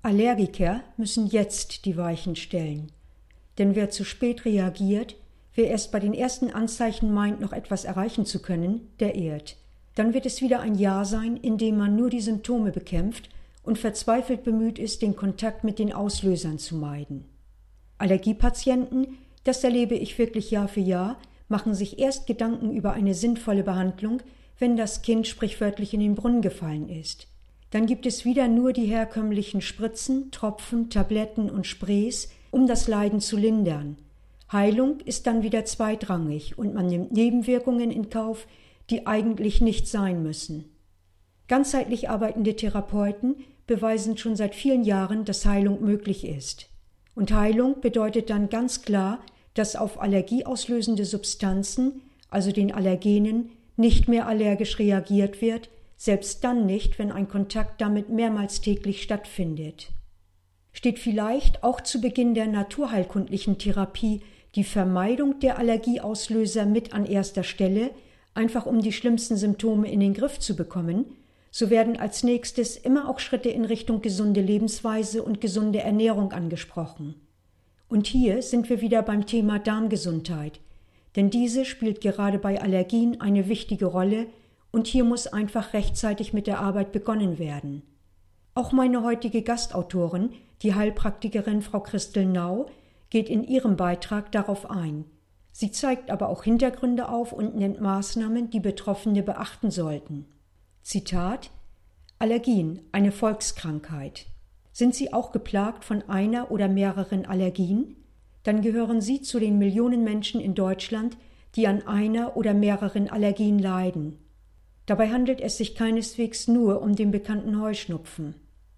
Allergiker müssen jetzt die Weichen stellen. Denn wer zu spät reagiert, wer erst bei den ersten Anzeichen meint, noch etwas erreichen zu können, der irrt. Dann wird es wieder ein Jahr sein, in dem man nur die Symptome bekämpft und verzweifelt bemüht ist, den Kontakt mit den Auslösern zu meiden. Allergiepatienten, das erlebe ich wirklich Jahr für Jahr, machen sich erst Gedanken über eine sinnvolle Behandlung, wenn das Kind sprichwörtlich in den Brunnen gefallen ist. Dann gibt es wieder nur die herkömmlichen Spritzen, Tropfen, Tabletten und Sprays, um das Leiden zu lindern. Heilung ist dann wieder zweitrangig und man nimmt Nebenwirkungen in Kauf, die eigentlich nicht sein müssen. Ganzheitlich arbeitende Therapeuten beweisen schon seit vielen Jahren, dass Heilung möglich ist. Und Heilung bedeutet dann ganz klar, dass auf allergieauslösende Substanzen, also den Allergenen, nicht mehr allergisch reagiert wird, selbst dann nicht, wenn ein Kontakt damit mehrmals täglich stattfindet. Steht vielleicht auch zu Beginn der naturheilkundlichen Therapie die Vermeidung der Allergieauslöser mit an erster Stelle, einfach um die schlimmsten Symptome in den Griff zu bekommen, so werden als nächstes immer auch Schritte in Richtung gesunde Lebensweise und gesunde Ernährung angesprochen. Und hier sind wir wieder beim Thema Darmgesundheit, denn diese spielt gerade bei Allergien eine wichtige Rolle und hier muss einfach rechtzeitig mit der Arbeit begonnen werden. Auch meine heutige Gastautorin, die Heilpraktikerin Frau Christel Nau, geht in ihrem Beitrag darauf ein. Sie zeigt aber auch Hintergründe auf und nennt Maßnahmen, die Betroffene beachten sollten. Zitat: Allergien, eine Volkskrankheit. Sind Sie auch geplagt von einer oder mehreren Allergien? Dann gehören Sie zu den Millionen Menschen in Deutschland, die an einer oder mehreren Allergien leiden. Dabei handelt es sich keineswegs nur um den bekannten Heuschnupfen.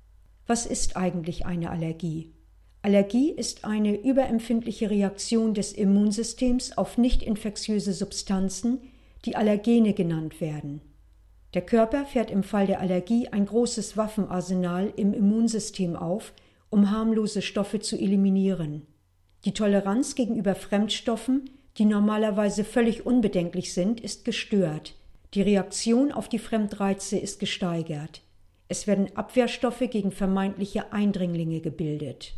Was ist eigentlich eine Allergie? Allergie ist eine überempfindliche Reaktion des Immunsystems auf nicht infektiöse Substanzen, die Allergene genannt werden. Der Körper fährt im Fall der Allergie ein großes Waffenarsenal im Immunsystem auf, um harmlose Stoffe zu eliminieren. Die Toleranz gegenüber Fremdstoffen, die normalerweise völlig unbedenklich sind, ist gestört. Die Reaktion auf die Fremdreize ist gesteigert. Es werden Abwehrstoffe gegen vermeintliche Eindringlinge gebildet.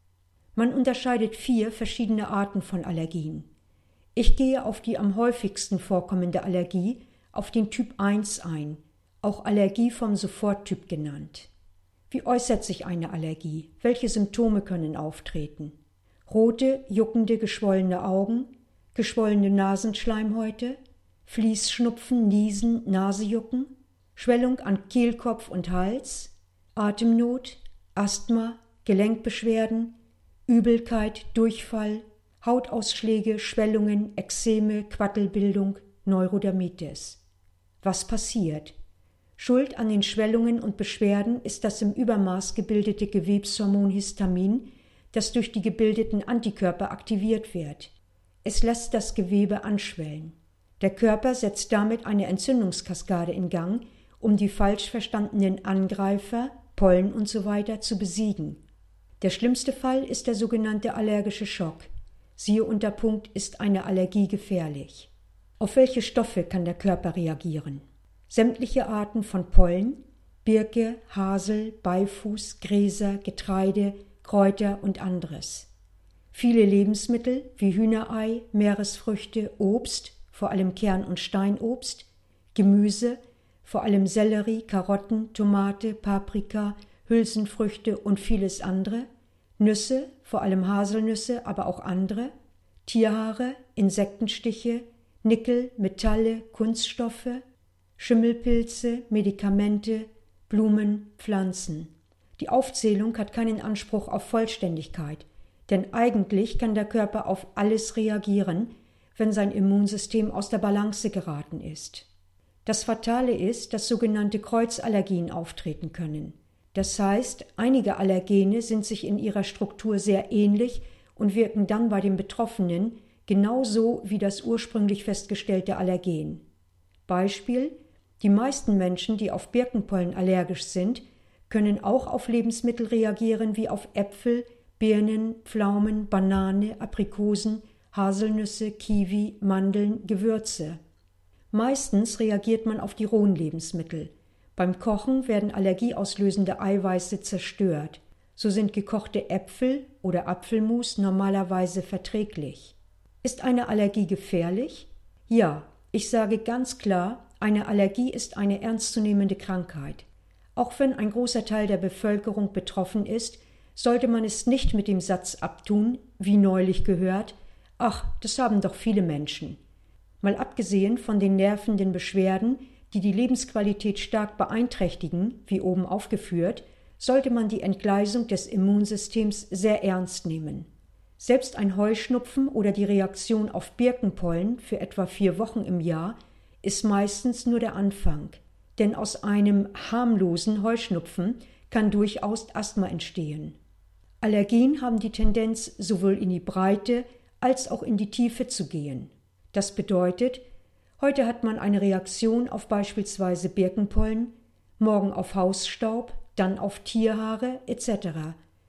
Man unterscheidet 4 verschiedene Arten von Allergien. Ich gehe auf die am häufigsten vorkommende Allergie, auf den Typ 1 ein, auch Allergie vom Soforttyp genannt. Wie äußert sich eine Allergie? Welche Symptome können auftreten? Rote, juckende, geschwollene Augen, geschwollene Nasenschleimhäute, Fließschnupfen, Niesen, Nasejucken, Schwellung an Kehlkopf und Hals, Atemnot, Asthma, Gelenkbeschwerden, Übelkeit, Durchfall, Hautausschläge, Schwellungen, Ekzeme, Quattelbildung, Neurodermitis. Was passiert? Schuld an den Schwellungen und Beschwerden ist das im Übermaß gebildete Gewebshormon Histamin, das durch die gebildeten Antikörper aktiviert wird. Es lässt das Gewebe anschwellen. Der Körper setzt damit eine Entzündungskaskade in Gang, um die falsch verstandenen Angreifer, Pollen usw. zu besiegen. Der schlimmste Fall ist der sogenannte allergische Schock. Siehe Unterpunkt: Ist eine Allergie gefährlich? Auf welche Stoffe kann der Körper reagieren? Sämtliche Arten von Pollen, Birke, Hasel, Beifuß, Gräser, Getreide, Kräuter und anderes. Viele Lebensmittel wie Hühnerei, Meeresfrüchte, Obst, vor allem Kern- und Steinobst, Gemüse, vor allem Sellerie, Karotten, Tomate, Paprika, Hülsenfrüchte und vieles andere, Nüsse, vor allem Haselnüsse, aber auch andere, Tierhaare, Insektenstiche, Nickel, Metalle, Kunststoffe, Schimmelpilze, Medikamente, Blumen, Pflanzen. Die Aufzählung hat keinen Anspruch auf Vollständigkeit, denn eigentlich kann der Körper auf alles reagieren, wenn sein Immunsystem aus der Balance geraten ist. Das Fatale ist, dass sogenannte Kreuzallergien auftreten können. Das heißt, einige Allergene sind sich in ihrer Struktur sehr ähnlich und wirken dann bei den Betroffenen genauso wie das ursprünglich festgestellte Allergen. Beispiel: Die meisten Menschen, die auf Birkenpollen allergisch sind, können auch auf Lebensmittel reagieren wie auf Äpfel, Birnen, Pflaumen, Banane, Aprikosen, Haselnüsse, Kiwi, Mandeln, Gewürze. Meistens reagiert man auf die rohen Lebensmittel. Beim Kochen werden allergieauslösende Eiweiße zerstört. So sind gekochte Äpfel oder Apfelmus normalerweise verträglich. Ist eine Allergie gefährlich? Ja, ich sage ganz klar, eine Allergie ist eine ernstzunehmende Krankheit. Auch wenn ein großer Teil der Bevölkerung betroffen ist, sollte man es nicht mit dem Satz abtun, wie neulich gehört, ach, das haben doch viele Menschen. Mal abgesehen von den nervenden Beschwerden, die die Lebensqualität stark beeinträchtigen, wie oben aufgeführt, sollte man die Entgleisung des Immunsystems sehr ernst nehmen. Selbst ein Heuschnupfen oder die Reaktion auf Birkenpollen für etwa 4 Wochen im Jahr ist meistens nur der Anfang. Denn aus einem harmlosen Heuschnupfen kann durchaus Asthma entstehen. Allergien haben die Tendenz, sowohl in die Breite als auch in die Tiefe zu gehen. Das bedeutet, heute hat man eine Reaktion auf beispielsweise Birkenpollen, morgen auf Hausstaub, dann auf Tierhaare etc.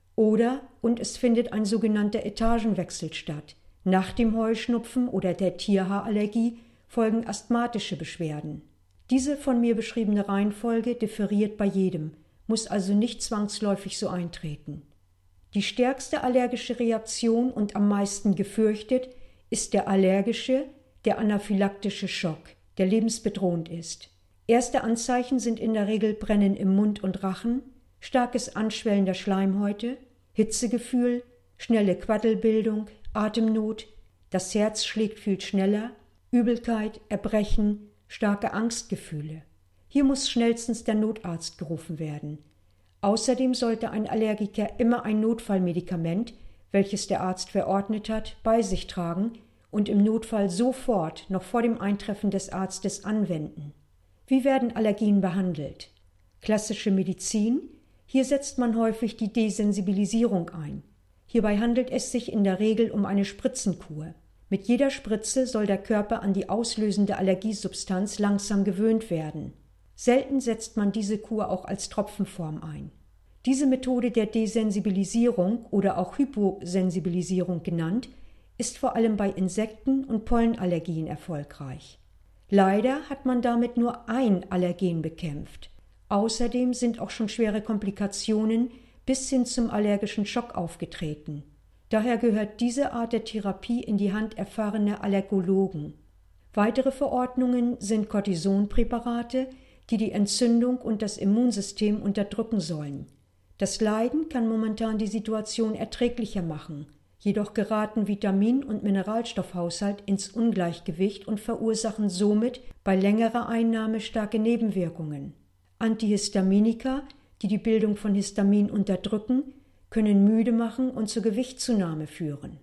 Und es findet ein sogenannter Etagenwechsel statt. Nach dem Heuschnupfen oder der Tierhaarallergie folgen asthmatische Beschwerden. Diese von mir beschriebene Reihenfolge differiert bei jedem, muss also nicht zwangsläufig so eintreten. Die stärkste allergische Reaktion und am meisten gefürchtet ist der allergische, der anaphylaktische Schock, der lebensbedrohend ist. Erste Anzeichen sind in der Regel Brennen im Mund und Rachen, starkes Anschwellen der Schleimhäute, Hitzegefühl, schnelle Quaddelbildung, Atemnot, das Herz schlägt viel schneller, Übelkeit, Erbrechen, starke Angstgefühle. Hier muss schnellstens der Notarzt gerufen werden. Außerdem sollte ein Allergiker immer ein Notfallmedikament, welches der Arzt verordnet hat, bei sich tragen und im Notfall sofort, noch vor dem Eintreffen des Arztes, anwenden. Wie werden Allergien behandelt? Klassische Medizin. Hier setzt man häufig die Desensibilisierung ein. Hierbei handelt es sich in der Regel um eine Spritzenkur. Mit jeder Spritze soll der Körper an die auslösende Allergiesubstanz langsam gewöhnt werden. Selten setzt man diese Kur auch als Tropfenform ein. Diese Methode der Desensibilisierung oder auch Hyposensibilisierung genannt, ist vor allem bei Insekten- und Pollenallergien erfolgreich. Leider hat man damit nur ein Allergen bekämpft. Außerdem sind auch schon schwere Komplikationen bis hin zum allergischen Schock aufgetreten. Daher gehört diese Art der Therapie in die Hand erfahrener Allergologen. Weitere Verordnungen sind Cortisonpräparate, die die Entzündung und das Immunsystem unterdrücken sollen. Das Leiden kann momentan die Situation erträglicher machen, jedoch geraten Vitamin- und Mineralstoffhaushalt ins Ungleichgewicht und verursachen somit bei längerer Einnahme starke Nebenwirkungen. Antihistaminika, die die Bildung von Histamin unterdrücken, können müde machen und zur Gewichtszunahme führen.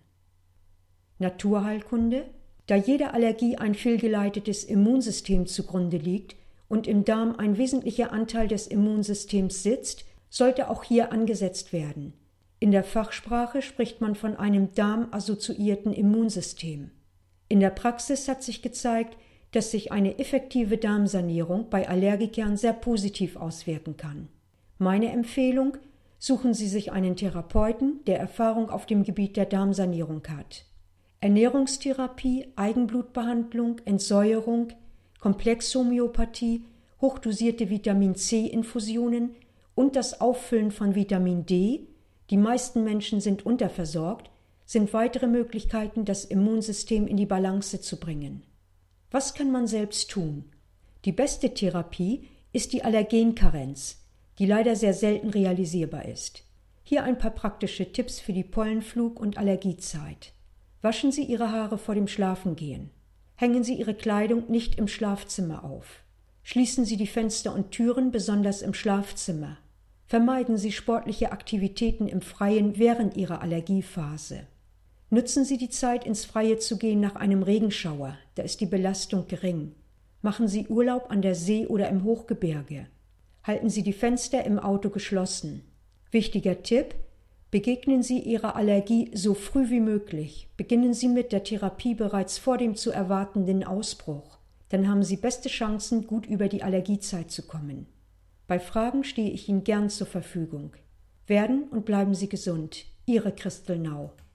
Naturheilkunde. Da jeder Allergie ein fehlgeleitetes Immunsystem zugrunde liegt und im Darm ein wesentlicher Anteil des Immunsystems sitzt, sollte auch hier angesetzt werden. In der Fachsprache spricht man von einem darmassoziierten Immunsystem. In der Praxis hat sich gezeigt, dass sich eine effektive Darmsanierung bei Allergikern sehr positiv auswirken kann. Meine Empfehlung: suchen Sie sich einen Therapeuten, der Erfahrung auf dem Gebiet der Darmsanierung hat. Ernährungstherapie, Eigenblutbehandlung, Entsäuerung, Komplexhomöopathie, hochdosierte Vitamin-C-Infusionen und das Auffüllen von Vitamin D, die meisten Menschen sind unterversorgt, sind weitere Möglichkeiten, das Immunsystem in die Balance zu bringen. Was kann man selbst tun? Die beste Therapie ist die Allergenkarenz, die leider sehr selten realisierbar ist. Hier ein paar praktische Tipps für die Pollenflug- und Allergiezeit. Waschen Sie Ihre Haare vor dem Schlafengehen. Hängen Sie Ihre Kleidung nicht im Schlafzimmer auf. Schließen Sie die Fenster und Türen, besonders im Schlafzimmer. Vermeiden Sie sportliche Aktivitäten im Freien während Ihrer Allergiephase. Nutzen Sie die Zeit, ins Freie zu gehen nach einem Regenschauer, da ist die Belastung gering. Machen Sie Urlaub an der See oder im Hochgebirge. Halten Sie die Fenster im Auto geschlossen. Wichtiger Tipp: begegnen Sie Ihrer Allergie so früh wie möglich. Beginnen Sie mit der Therapie bereits vor dem zu erwartenden Ausbruch. Dann haben Sie beste Chancen, gut über die Allergiezeit zu kommen. Bei Fragen stehe ich Ihnen gern zur Verfügung. Werden und bleiben Sie gesund. Ihre Christel Nau.